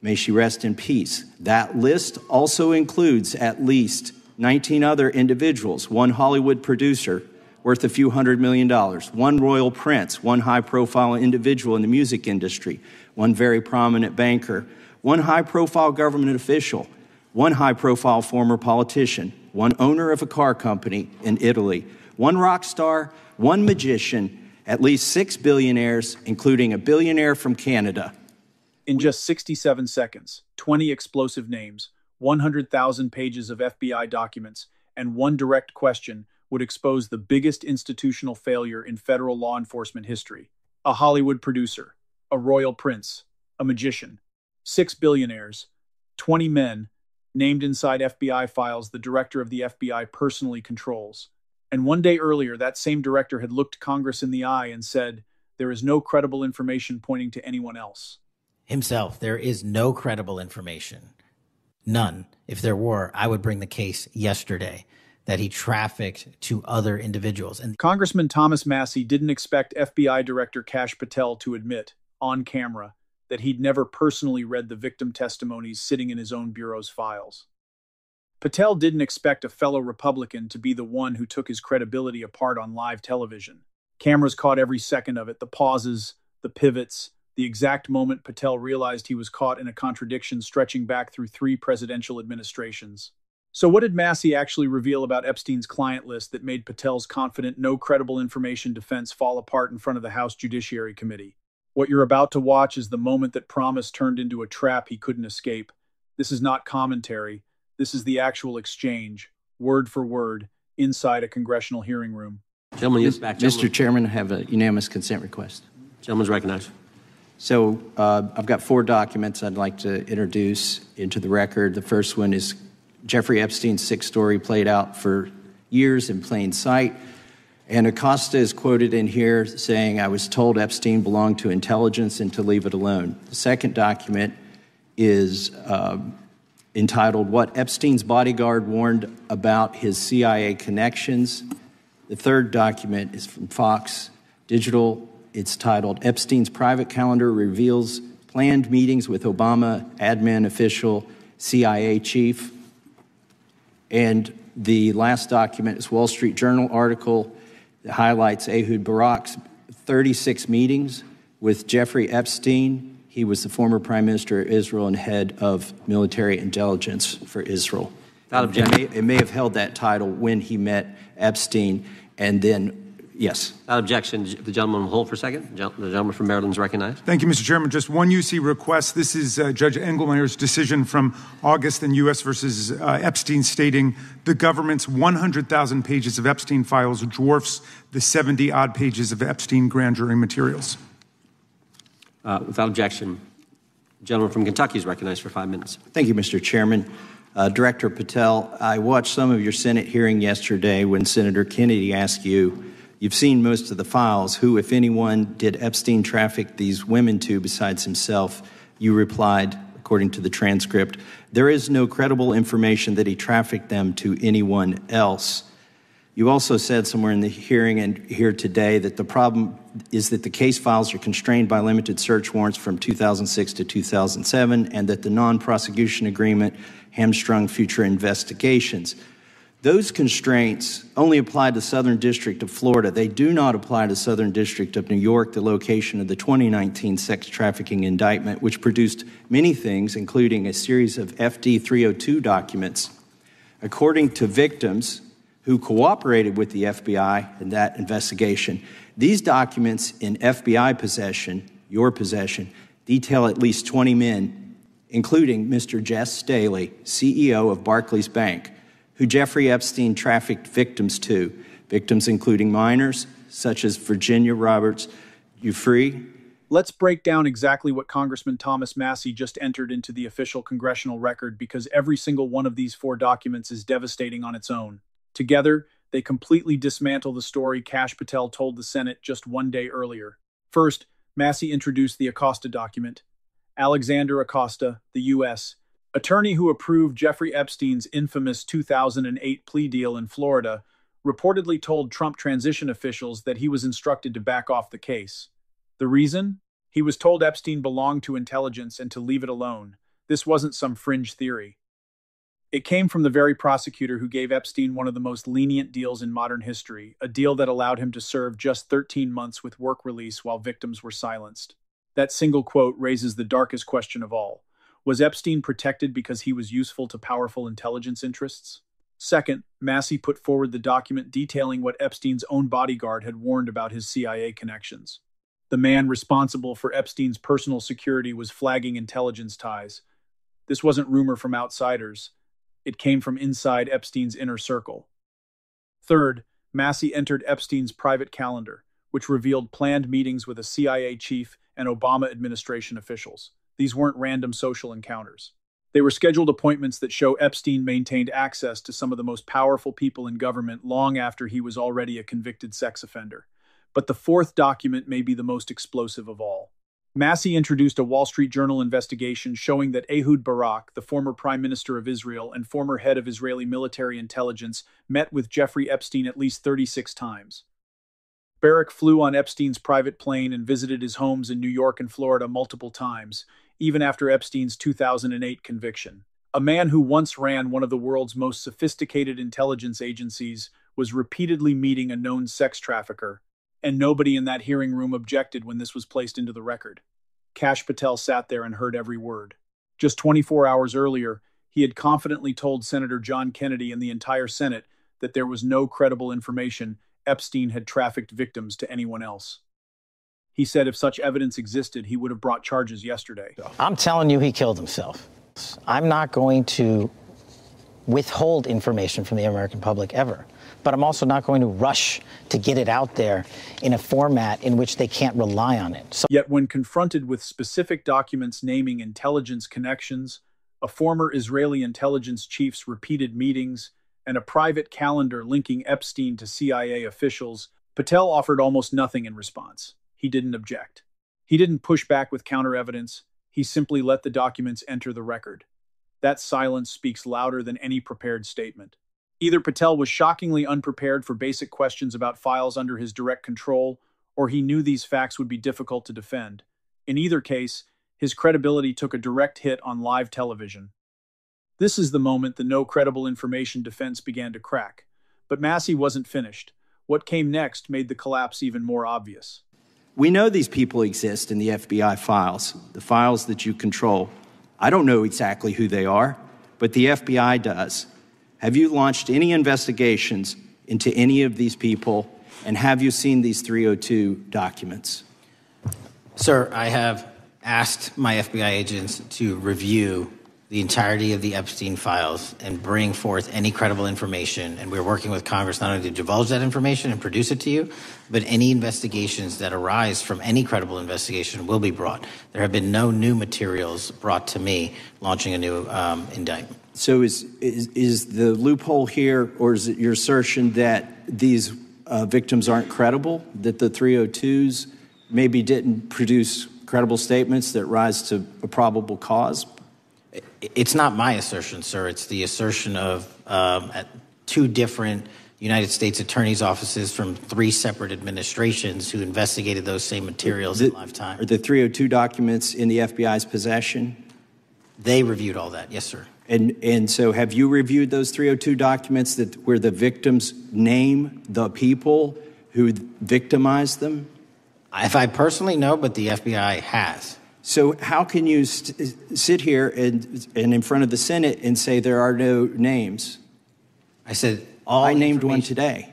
May she rest in peace. That list also includes at least 19 other individuals, one Hollywood producer worth a few $100 million, one royal prince, one high-profile individual in the music industry, one very prominent banker, one high-profile government official, one high-profile former politician, one owner of a car company in Italy, one rock star, one magician, at least 6 billionaires, including a billionaire from Canada. In just 67 seconds, 20 explosive names, 100,000 pages of FBI documents, and one direct question would expose the biggest institutional failure in federal law enforcement history. A Hollywood producer, a royal prince, a magician, 6 billionaires, 20 men, named inside FBI files the director of the FBI personally controls. And one day earlier, that same director had looked Congress in the eye and said, "There is no credible information pointing to anyone else." Himself, there is no credible information. None. If there were, I would bring the case yesterday that he trafficked to other individuals. And Congressman Thomas Massie didn't expect FBI Director Kash Patel to admit, on camera, that he'd never personally read the victim testimonies sitting in his own bureau's files. Patel didn't expect a fellow Republican to be the one who took his credibility apart on live television. Cameras caught every second of it, the pauses, the pivots, the exact moment Patel realized he was caught in a contradiction stretching back through 3 presidential administrations. So what did Massie actually reveal about Epstein's client list that made Patel's confident, no credible information defense fall apart in front of the House Judiciary Committee? What you're about to watch is the moment that promise turned into a trap he couldn't escape. This is not commentary. This is the actual exchange, word for word, inside a congressional hearing room. Gentleman, yes, back. Mr. Chairman, I have a unanimous consent request. Gentleman's recognized. So I've got 4 documents I'd like to introduce into the record. The first one is Jeffrey Epstein's sick story played out for years in plain sight. And Acosta is quoted in here saying, "I was told Epstein belonged to intelligence and to leave it alone." The second document is entitled, "What Epstein's Bodyguard Warned About His CIA Connections." The third document is from Fox Digital. It's titled, "Epstein's Private Calendar Reveals Planned Meetings with Obama Admin Official CIA Chief." And the last document is Wall Street Journal article that highlights Ehud Barak's 36 meetings with Jeffrey Epstein. He was the former Prime Minister of Israel and head of military intelligence for Israel. It may have held that title when he met Epstein, and then, yes. Without objection, the gentleman will hold for a second. The gentleman from Maryland is recognized. Thank you, Mr. Chairman. Just one UC request. This is Judge Engelmeyer's decision from August in U.S. versus Epstein, stating the government's 100,000 pages of Epstein files dwarfs the 70-odd pages of Epstein grand jury materials. Without objection, the gentleman from Kentucky is recognized for 5 minutes. Thank you, Mr. Chairman. Director Patel, I watched some of your Senate hearing yesterday when Senator Kennedy asked you, "You've seen most of the files. Who, if anyone, did Epstein traffic these women to besides himself?" You replied, according to the transcript, "There is no credible information that he trafficked them to anyone else." You also said somewhere in the hearing and here today that the problem is that the case files are constrained by limited search warrants from 2006 to 2007 and that the non-prosecution agreement hamstrung future investigations. Those constraints only apply to Southern District of Florida. They do not apply to Southern District of New York, the location of the 2019 sex trafficking indictment, which produced many things, including a series of FD 302 documents. According to victims who cooperated with the FBI in that investigation, these documents in FBI possession, your possession, detail at least 20 men, including Mr. Jess Staley, CEO of Barclays Bank, who Jeffrey Epstein trafficked victims to, victims including minors, such as Virginia Roberts. You free? Let's break down exactly what Congressman Thomas Massie just entered into the official congressional record, because every single one of these 4 documents is devastating on its own. Together, they completely dismantle the story Kash Patel told the Senate just one day earlier. First, Massie introduced the Acosta document. Alexander Acosta, the U.S. attorney who approved Jeffrey Epstein's infamous 2008 plea deal in Florida, reportedly told Trump transition officials that he was instructed to back off the case. The reason? He was told Epstein belonged to intelligence and to leave it alone. This wasn't some fringe theory. It came from the very prosecutor who gave Epstein one of the most lenient deals in modern history, a deal that allowed him to serve just 13 months with work release while victims were silenced. That single quote raises the darkest question of all. Was Epstein protected because he was useful to powerful intelligence interests? Second, Massey put forward the document detailing what Epstein's own bodyguard had warned about his CIA connections. The man responsible for Epstein's personal security was flagging intelligence ties. This wasn't rumor from outsiders. It came from inside Epstein's inner circle. Third, Massey entered Epstein's private calendar, which revealed planned meetings with a CIA chief and Obama administration officials. These weren't random social encounters. They were scheduled appointments that show Epstein maintained access to some of the most powerful people in government long after he was already a convicted sex offender. But the fourth document may be the most explosive of all. Massey introduced a Wall Street Journal investigation showing that Ehud Barak, the former Prime Minister of Israel and former head of Israeli military intelligence, met with Jeffrey Epstein at least 36 times. Barak flew on Epstein's private plane and visited his homes in New York and Florida multiple times, even after Epstein's 2008 conviction. A man who once ran one of the world's most sophisticated intelligence agencies was repeatedly meeting a known sex trafficker, and nobody in that hearing room objected when this was placed into the record. Kash Patel sat there and heard every word. Just 24 hours earlier, he had confidently told Senator John Kennedy and the entire Senate that there was no credible information Epstein had trafficked victims to anyone else. He said if such evidence existed, he would have brought charges yesterday. I'm telling you, he killed himself. I'm not going to withhold information from the American public ever. But I'm also not going to rush to get it out there in a format in which they can't rely on it. Yet when confronted with specific documents naming intelligence connections, a former Israeli intelligence chief's repeated meetings, and a private calendar linking Epstein to CIA officials, Patel offered almost nothing in response. He didn't object. He didn't push back with counter-evidence. He simply let the documents enter the record. That silence speaks louder than any prepared statement. Either Patel was shockingly unprepared for basic questions about files under his direct control, or he knew these facts would be difficult to defend. In either case, his credibility took a direct hit on live television. This is the moment the no credible information defense began to crack. But Massey wasn't finished. What came next made the collapse even more obvious. We know these people exist in the FBI files, the files that you control. I don't know exactly who they are, but the FBI does. Have you launched any investigations into any of these people, and have you seen these 302 documents? Sir, I have asked my FBI agents to review the entirety of the Epstein files and bring forth any credible information, and we're working with Congress not only to divulge that information and produce it to you, but any investigations that arise from any credible investigation will be brought. There have been no new materials brought to me launching a new indictment. So is the loophole here, or is it your assertion that these victims aren't credible, that the 302s maybe didn't produce credible statements that rise to a probable cause? It's not my assertion, sir. It's the assertion of two different United States attorneys' offices from three separate administrations who investigated those same materials in live time. Are the 302 documents in the FBI's possession? They reviewed all that, yes, sir. And so have you reviewed those 302 documents where the victims name the people who victimized them? If I personally know, but the FBI has. So how can you sit here and in front of the Senate and say there are no names? I said I named one today.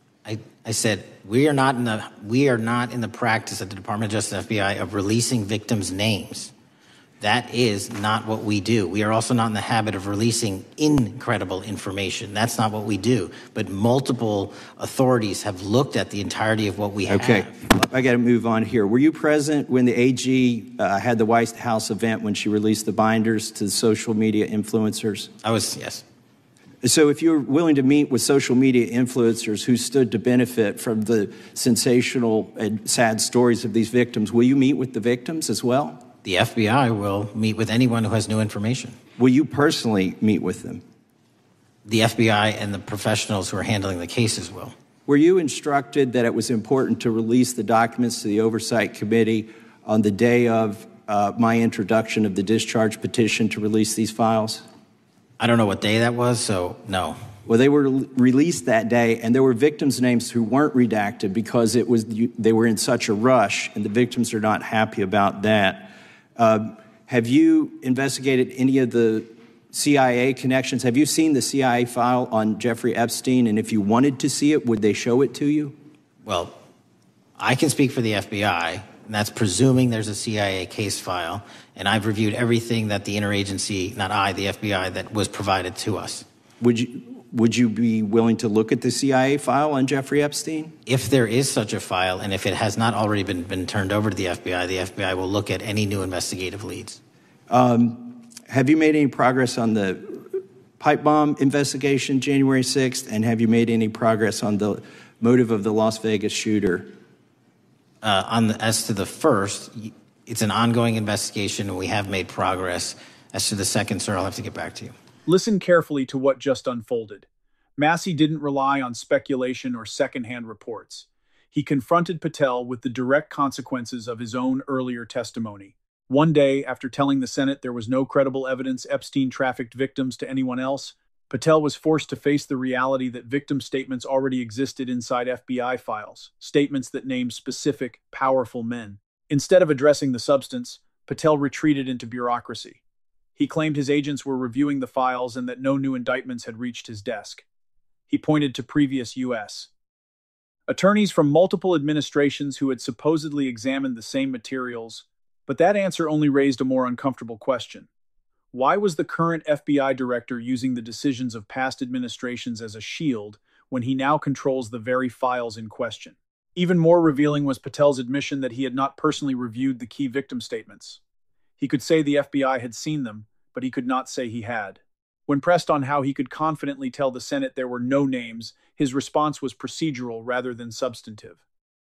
I said we are not in the practice at the Department of Justice FBI of releasing victims' names. That is not what we do. We are also not in the habit of releasing incredible information. That's not what we do. But multiple authorities have looked at the entirety of what we have. Okay, I got to move on here. Were you present when the AG had the White House event when she released the binders to the social media influencers? I was, yes. So if you're willing to meet with social media influencers who stood to benefit from the sensational and sad stories of these victims, will you meet with the victims as well? The FBI will meet with anyone who has new information. Will you personally meet with them? The FBI and the professionals who are handling the cases will. Were you instructed that it was important to release the documents to the Oversight Committee on the day of my introduction of the discharge petition to release these files? I don't know what day that was, so no. Well, they were released that day, and there were victims' names who weren't redacted because they were in such a rush, and the victims are not happy about that. Have you investigated any of the CIA connections? Have you seen the CIA file on Jeffrey Epstein? And if you wanted to see it, would they show it to you? Well, I can speak for the FBI, and that's presuming there's a CIA case file, and I've reviewed everything that the interagency, not I, the FBI, that was provided to us. Would you be willing to look at the CIA file on Jeffrey Epstein? If there is such a file, and if it has not already been turned over to the FBI will look at any new investigative leads. Have you made any progress on the pipe bomb investigation January 6th, and have you made any progress on the motive of the Las Vegas shooter? As to the first, it's an ongoing investigation, and we have made progress. As to the second, sir, I'll have to get back to you. Listen carefully to what just unfolded. Massey didn't rely on speculation or secondhand reports. He confronted Patel with the direct consequences of his own earlier testimony. One day, after telling the Senate there was no credible evidence Epstein trafficked victims to anyone else, Patel was forced to face the reality that victim statements already existed inside FBI files, statements that named specific, powerful men. Instead of addressing the substance, Patel retreated into bureaucracy. He claimed his agents were reviewing the files and that no new indictments had reached his desk. He pointed to previous U.S. attorneys from multiple administrations who had supposedly examined the same materials, but that answer only raised a more uncomfortable question. Why was the current FBI director using the decisions of past administrations as a shield when he now controls the very files in question? Even more revealing was Patel's admission that he had not personally reviewed the key victim statements. He could say the FBI had seen them, but he could not say he had. When pressed on how he could confidently tell the Senate there were no names, his response was procedural rather than substantive.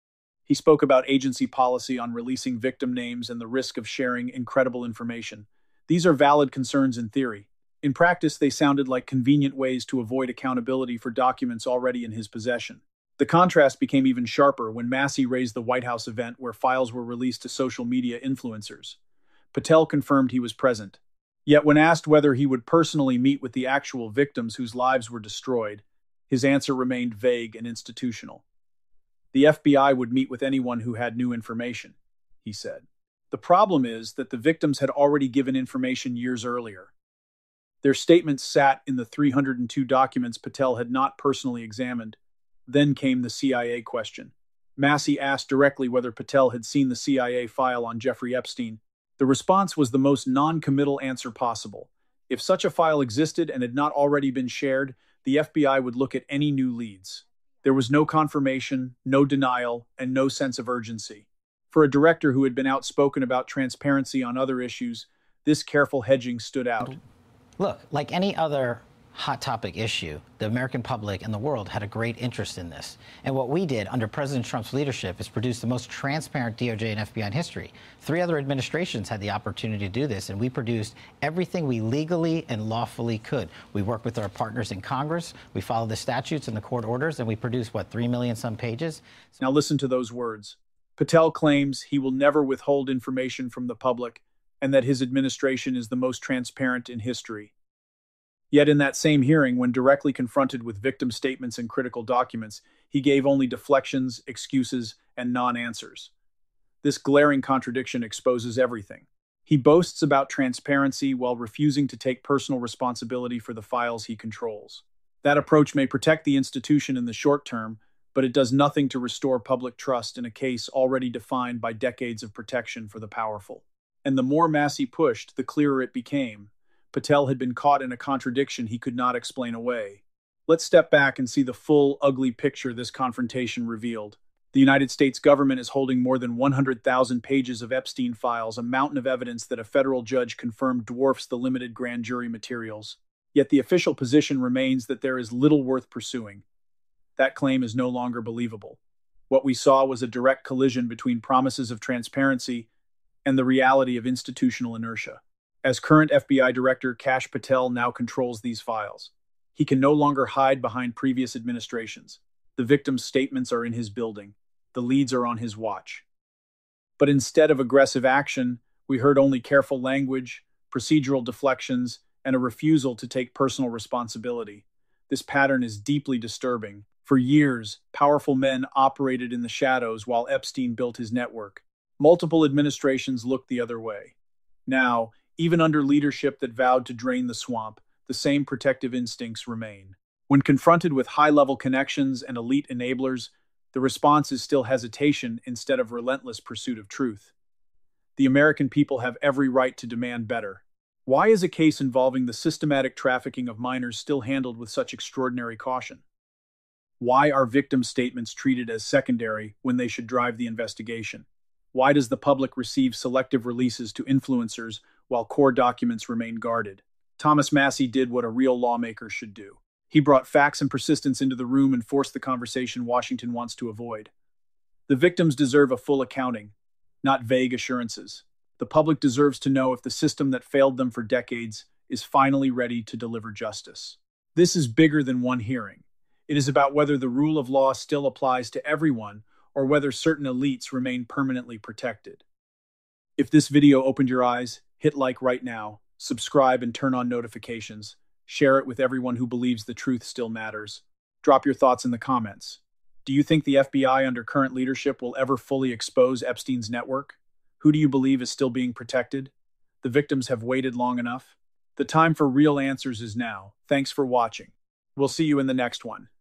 He spoke about agency policy on releasing victim names and the risk of sharing incredible information. These are valid concerns in theory. In practice, they sounded like convenient ways to avoid accountability for documents already in his possession. The contrast became even sharper when Massey raised the White House event where files were released to social media influencers. Patel confirmed he was present. Yet when asked whether he would personally meet with the actual victims whose lives were destroyed, his answer remained vague and institutional. The FBI would meet with anyone who had new information, he said. The problem is that the victims had already given information years earlier. Their statements sat in the 302 documents Patel had not personally examined. Then came the CIA question. Massey asked directly whether Patel had seen the CIA file on Jeffrey Epstein. The response was the most non-committal answer possible. If such a file existed and had not already been shared, the FBI would look at any new leads. There was no confirmation, no denial, and no sense of urgency. For a director who had been outspoken about transparency on other issues, this careful hedging stood out. Look, like any other hot topic issue, the American public and the world had a great interest in this. And what we did under President Trump's leadership is produce the most transparent DOJ and FBI in history. 3 other administrations had the opportunity to do this, and we produced everything we legally and lawfully could. We worked with our partners in Congress, we followed the statutes and the court orders, and we produced, 3 million some pages? Now listen to those words. Patel claims he will never withhold information from the public and that his administration is the most transparent in history. Yet in that same hearing, when directly confronted with victim statements and critical documents, he gave only deflections, excuses, and non-answers. This glaring contradiction exposes everything. He boasts about transparency while refusing to take personal responsibility for the files he controls. That approach may protect the institution in the short term, but it does nothing to restore public trust in a case already defined by decades of protection for the powerful. And the more Massey pushed, the clearer it became. Patel had been caught in a contradiction he could not explain away. Let's step back and see the full, ugly picture this confrontation revealed. The United States government is holding more than 100,000 pages of Epstein files, a mountain of evidence that a federal judge confirmed dwarfs the limited grand jury materials. Yet the official position remains that there is little worth pursuing. That claim is no longer believable. What we saw was a direct collision between promises of transparency and the reality of institutional inertia. As current FBI Director, Kash Patel now controls these files. He can no longer hide behind previous administrations. The victims' statements are in his building. The leads are on his watch. But instead of aggressive action, We heard only careful language, procedural deflections, and a refusal to take personal responsibility. This pattern is deeply disturbing. For years, powerful men operated in the shadows while Epstein built his network. Multiple administrations looked the other way. Now, even under leadership that vowed to drain the swamp, the same protective instincts remain. When confronted with high-level connections and elite enablers, the response is still hesitation instead of relentless pursuit of truth. The American people have every right to demand better. Why is a case involving the systematic trafficking of minors still handled with such extraordinary caution? Why are victim statements treated as secondary when they should drive the investigation? Why does the public receive selective releases to influencers while core documents remain guarded? Thomas Massie did what a real lawmaker should do. He brought facts and persistence into the room and forced the conversation Washington wants to avoid. The victims deserve a full accounting, not vague assurances. The public deserves to know if the system that failed them for decades is finally ready to deliver justice. This is bigger than one hearing. It is about whether the rule of law still applies to everyone or whether certain elites remain permanently protected. If this video opened your eyes, hit like right now, subscribe and turn on notifications. Share it with everyone who believes the truth still matters. Drop your thoughts in the comments. Do you think the FBI under current leadership will ever fully expose Epstein's network? Who do you believe is still being protected? The victims have waited long enough. The time for real answers is now. Thanks for watching. We'll see you in the next one.